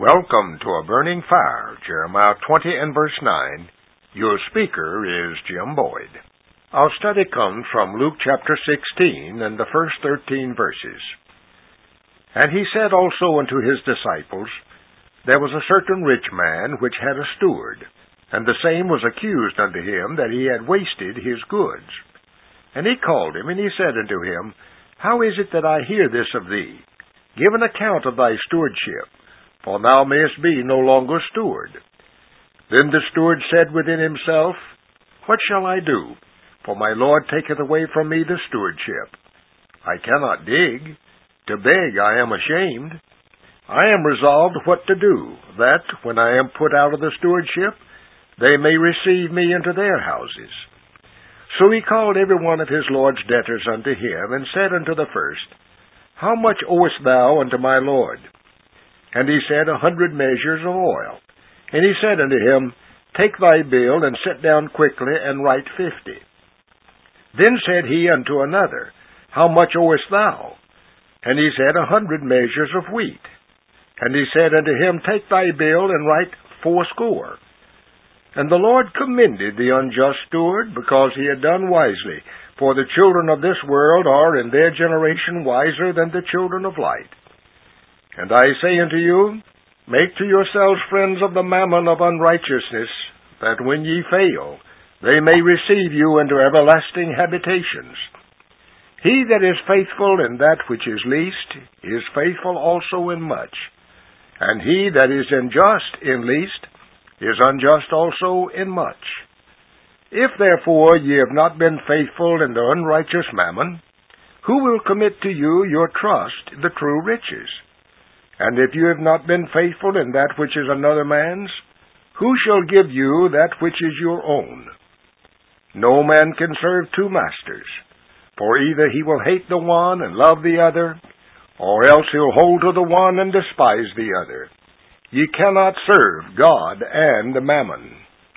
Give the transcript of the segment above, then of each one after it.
Welcome to A Burning Fire, Jeremiah 20 and verse 9. Your speaker is Jim Boyd. Our study comes from Luke chapter 16 and the first 13 verses. And he said also unto his disciples, There was a certain rich man which had a steward, and the same was accused unto him that he had wasted his goods. And he called him, and he said unto him, How is it that I hear this of thee? Give an account of thy stewardship, for thou mayest be no longer steward. Then the steward said within himself, What shall I do? For my Lord taketh away from me the stewardship. I cannot dig. To beg I am ashamed. I am resolved what to do, that, when I am put out of the stewardship, they may receive me into their houses. So he called every one of his Lord's debtors unto him, and said unto the first, How much owest thou unto my Lord? And he said, 100 measures of oil. And he said unto him, Take thy bill, and sit down quickly, and write 50. Then said he unto another, How much owest thou? And he said, 100 measures of wheat. And he said unto him, Take thy bill, and write 80. And the Lord commended the unjust steward, because he had done wisely. For the children of this world are in their generation wiser than the children of light. And I say unto you, Make to yourselves friends of the mammon of unrighteousness, that when ye fail, they may receive you into everlasting habitations. He that is faithful in that which is least is faithful also in much, and he that is unjust in least is unjust also in much. If therefore ye have not been faithful in the unrighteous mammon, who will commit to you your trust the true riches? And if you have not been faithful in that which is another man's, who shall give you that which is your own? No man can serve two masters, for either he will hate the one and love the other, or else he'll hold to the one and despise the other. Ye cannot serve God and mammon.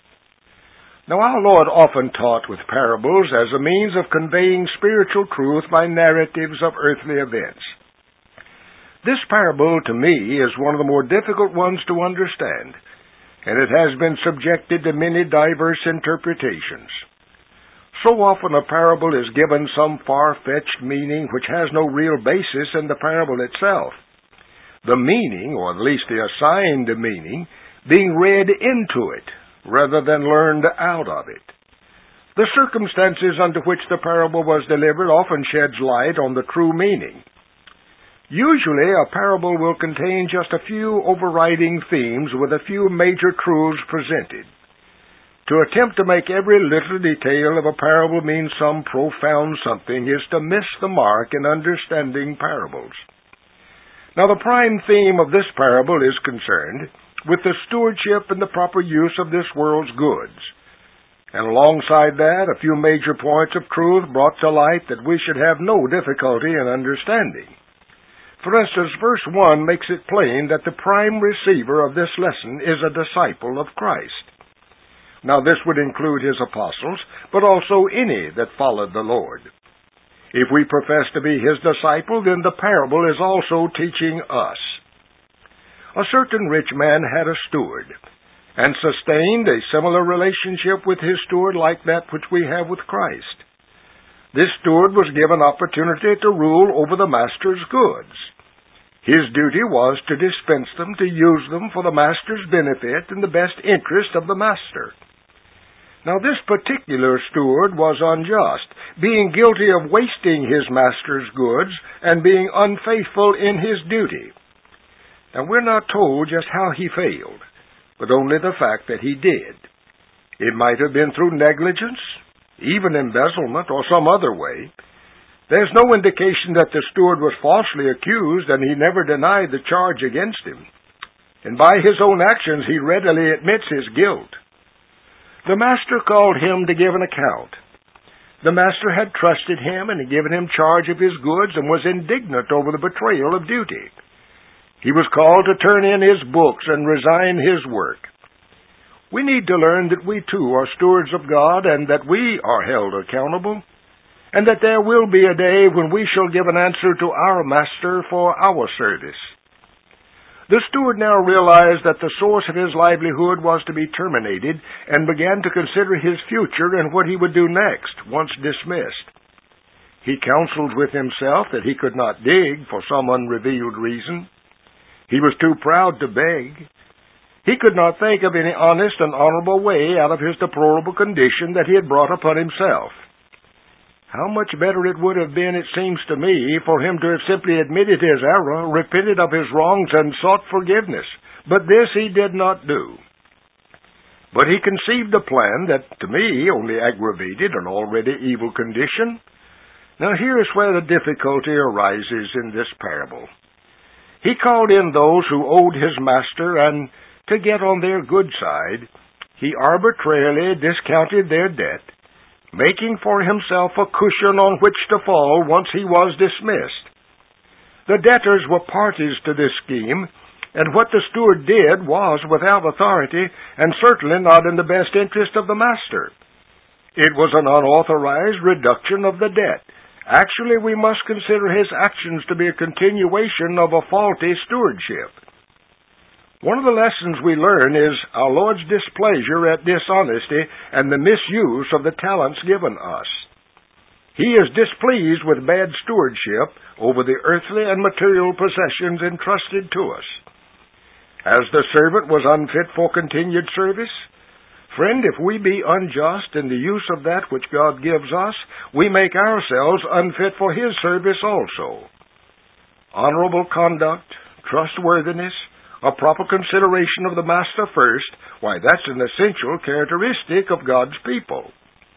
Now our Lord often taught with parables as a means of conveying spiritual truth by narratives of earthly events. This parable, to me, is one of the more difficult ones to understand, and it has been subjected to many diverse interpretations. So often a parable is given some far-fetched meaning which has no real basis in the parable itself. The meaning, or at least the assigned meaning, being read into it, rather than learned out of it. The circumstances under which the parable was delivered often sheds light on the true meaning. Usually, a parable will contain just a few overriding themes with a few major truths presented. To attempt to make every little detail of a parable mean some profound something is to miss the mark in understanding parables. Now, the prime theme of this parable is concerned with the stewardship and the proper use of this world's goods. And alongside that, a few major points of truth brought to light that we should have no difficulty in understanding. For instance, verse 1 makes it plain that the prime receiver of this lesson is a disciple of Christ. Now this would include his apostles, but also any that followed the Lord. If we profess to be his disciple, then the parable is also teaching us. A certain rich man had a steward, and sustained a similar relationship with his steward like that which we have with Christ. This steward was given opportunity to rule over the master's goods. His duty was to dispense them, to use them for the master's benefit and the best interest of the master. Now this particular steward was unjust, being guilty of wasting his master's goods and being unfaithful in his duty. Now we're not told just how he failed, but only the fact that he did. It might have been through negligence, even embezzlement, or some other way. There's no indication that the steward was falsely accused, and he never denied the charge against him. And by his own actions, he readily admits his guilt. The master called him to give an account. The master had trusted him and had given him charge of his goods and was indignant over the betrayal of duty. He was called to turn in his books and resign his work. We need to learn that we too are stewards of God and that we are held accountable, and that there will be a day when we shall give an answer to our Master for our service. The steward now realized that the source of his livelihood was to be terminated and began to consider his future and what he would do next, once dismissed. He counseled with himself that he could not dig for some unrevealed reason. He was too proud to beg. He could not think of any honest and honorable way out of his deplorable condition that he had brought upon himself. How much better it would have been, it seems to me, for him to have simply admitted his error, repented of his wrongs, and sought forgiveness. But this he did not do. But he conceived a plan that, to me, only aggravated an already evil condition. Now here is where the difficulty arises in this parable. He called in those who owed his master, and to get on their good side, he arbitrarily discounted their debt, making for himself a cushion on which to fall once he was dismissed. The debtors were parties to this scheme, and what the steward did was without authority, and certainly not in the best interest of the master. It was an unauthorized reduction of the debt. Actually, we must consider his actions to be a continuation of a faulty stewardship. One of the lessons we learn is our Lord's displeasure at dishonesty and the misuse of the talents given us. He is displeased with bad stewardship over the earthly and material possessions entrusted to us. As the servant was unfit for continued service, friend, if we be unjust in the use of that which God gives us, we make ourselves unfit for His service also. Honorable conduct, trustworthiness, a proper consideration of the master first, why, that's an essential characteristic of God's people.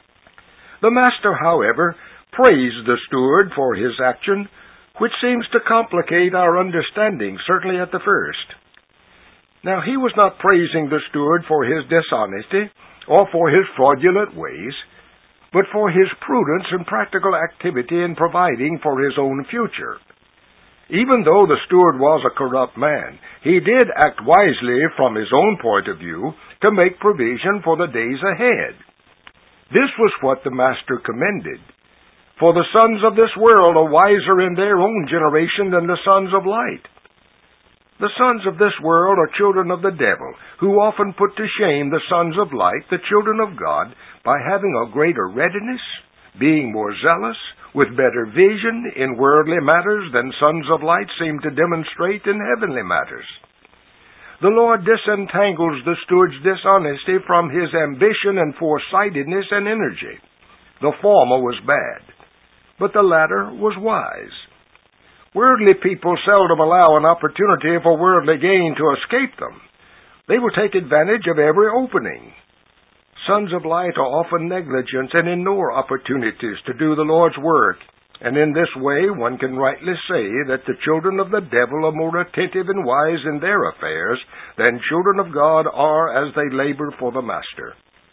The master, however, praised the steward for his action, which seems to complicate our understanding, certainly at the first. Now, he was not praising the steward for his dishonesty or for his fraudulent ways, but for his prudence and practical activity in providing for his own future. Even though the steward was a corrupt man, he did act wisely from his own point of view to make provision for the days ahead. This was what the master commended. For the sons of this world are wiser in their own generation than the sons of light. The sons of this world are children of the devil, who often put to shame the sons of light, the children of God, by having a greater readiness, being more zealous, with better vision in worldly matters than sons of light seem to demonstrate in heavenly matters. The Lord disentangles the steward's dishonesty from his ambition and foresightedness and energy. The former was bad, but the latter was wise. Worldly people seldom allow an opportunity for worldly gain to escape them. They will take advantage of every opening. Sons of light are often negligent and ignore opportunities to do the Lord's work, and in this way one can rightly say that the children of the devil are more attentive and wise in their affairs than children of God are as they labor for the Master.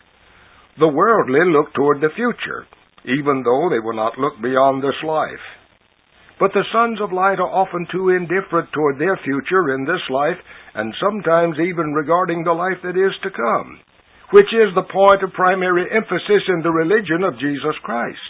The worldly look toward the future, even though they will not look beyond this life. But the sons of light are often too indifferent toward their future in this life, and sometimes even regarding the life that is to come, which is the point of primary emphasis in the religion of Jesus Christ.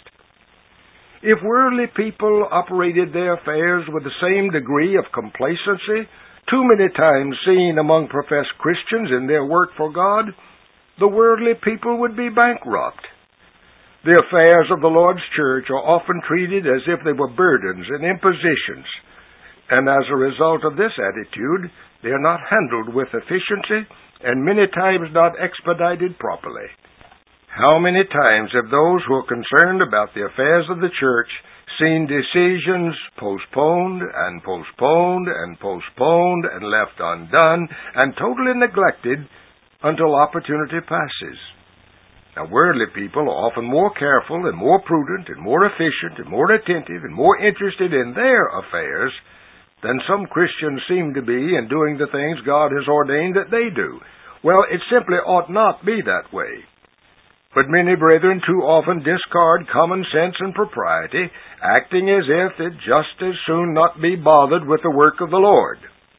If worldly people operated their affairs with the same degree of complacency, too many times seen among professed Christians in their work for God, the worldly people would be bankrupt. The affairs of the Lord's church are often treated as if they were burdens and impositions, and as a result of this attitude, they are not handled with efficiency and many times not expedited properly. How many times have those who are concerned about the affairs of the church seen decisions postponed and postponed and postponed and left undone and totally neglected until opportunity passes? Now, worldly people are often more careful and more prudent and more efficient and more attentive and more interested in their affairs than some Christians seem to be in doing the things God has ordained that they do. Well, it simply ought not be that way. But many brethren too often discard common sense and propriety, acting as if they'd just as soon not be bothered with the work of the Lord.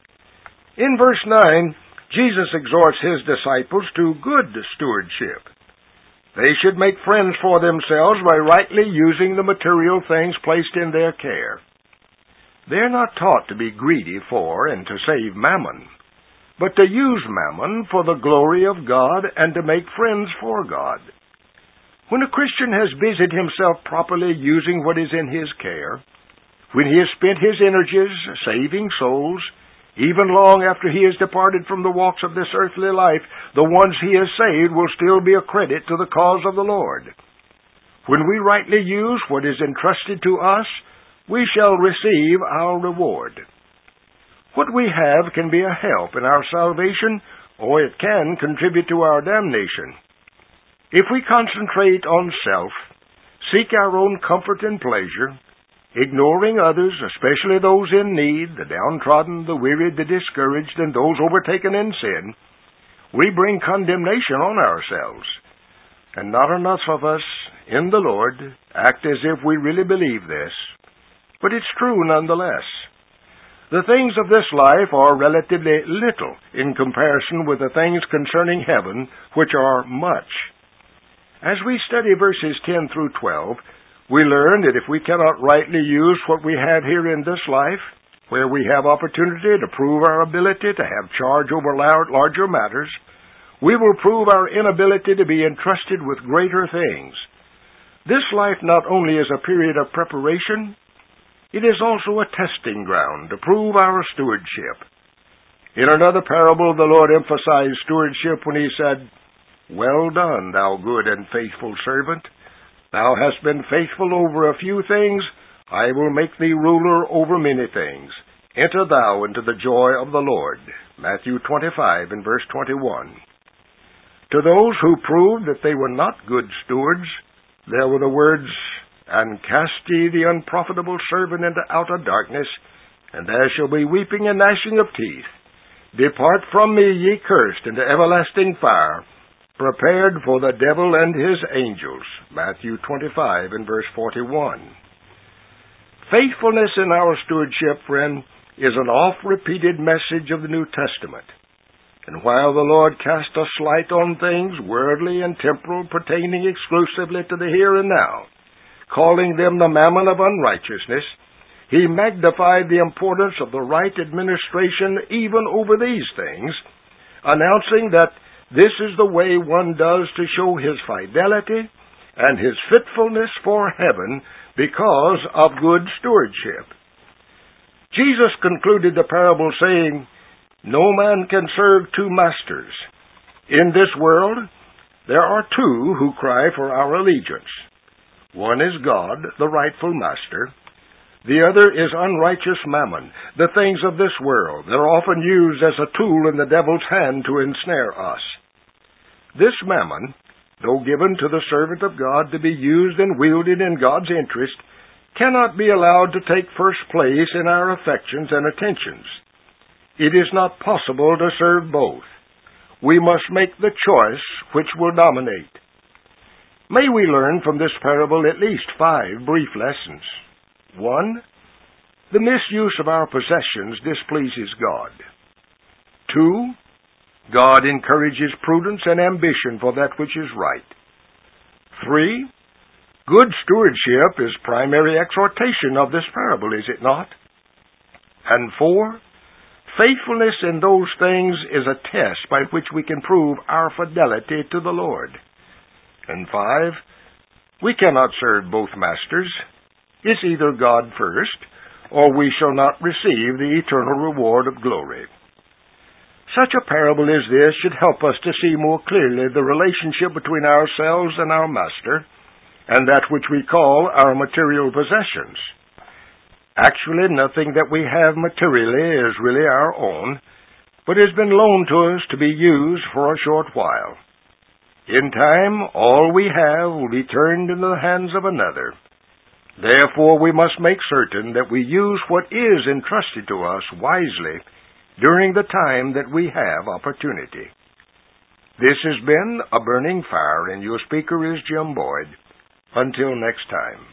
In verse 9, Jesus exhorts His disciples to good stewardship. They should make friends for themselves by rightly using the material things placed in their care. They're not taught to be greedy for and to save mammon, but to use mammon for the glory of God and to make friends for God. When a Christian has busied himself properly using what is in his care, when he has spent his energies saving souls, even long after he has departed from the walks of this earthly life, the ones he has saved will still be a credit to the cause of the Lord. When we rightly use what is entrusted to us, we shall receive our reward. What we have can be a help in our salvation, or it can contribute to our damnation. If we concentrate on self, seek our own comfort and pleasure, ignoring others, especially those in need, the downtrodden, the wearied, the discouraged, and those overtaken in sin, we bring condemnation on ourselves. And not enough of us in the Lord act as if we really believe this, but it's true nonetheless. The things of this life are relatively little in comparison with the things concerning heaven, which are much. As we study verses 10 through 12, we learn that if we cannot rightly use what we have here in this life, where we have opportunity to prove our ability to have charge over larger matters, we will prove our inability to be entrusted with greater things. This life not only is a period of preparation, it is also a testing ground to prove our stewardship. In another parable, the Lord emphasized stewardship when he said, "Well done, thou good and faithful servant. Thou hast been faithful over a few things, I will make thee ruler over many things. Enter thou into the joy of the Lord." Matthew 25 and verse 21. To those who proved that they were not good stewards, there were the words, "And cast ye the unprofitable servant into outer darkness, and there shall be weeping and gnashing of teeth. Depart from me, ye cursed, into everlasting fire, prepared for the devil and his angels." Matthew 25 and verse 41. Faithfulness in our stewardship, friend, is an oft-repeated message of the New Testament. And while the Lord cast a slight on things worldly and temporal pertaining exclusively to the here and now, calling them the mammon of unrighteousness, he magnified the importance of the right administration even over these things, announcing that this is the way one does to show his fidelity and his fitfulness for heaven because of good stewardship. Jesus concluded the parable saying, "No man can serve two masters. In this world, there are two who cry for our allegiance. One is God, the rightful master. The other is unrighteous mammon, the things of this world that are often used as a tool in the devil's hand to ensnare us. This mammon, though given to the servant of God to be used and wielded in God's interest, cannot be allowed to take first place in our affections and attentions. It is not possible to serve both. We must make the choice which will dominate." May we learn from this parable at least 5 brief lessons. 1. The misuse of our possessions displeases God. 2. God encourages prudence and ambition for that which is right. 3. Good stewardship is primary exhortation of this parable, is it not? And 4. Faithfulness in those things is a test by which we can prove our fidelity to the Lord. And 5. We cannot serve both masters. It's either God first, or we shall not receive the eternal reward of glory. Such a parable as this should help us to see more clearly the relationship between ourselves and our Master, and that which we call our material possessions. Actually, nothing that we have materially is really our own, but has been loaned to us to be used for a short while. In time, all we have will be turned into the hands of another. Therefore, we must make certain that we use what is entrusted to us wisely during the time that we have opportunity. This has been A Burning Fire, and your speaker is Jim Boyd. Until next time.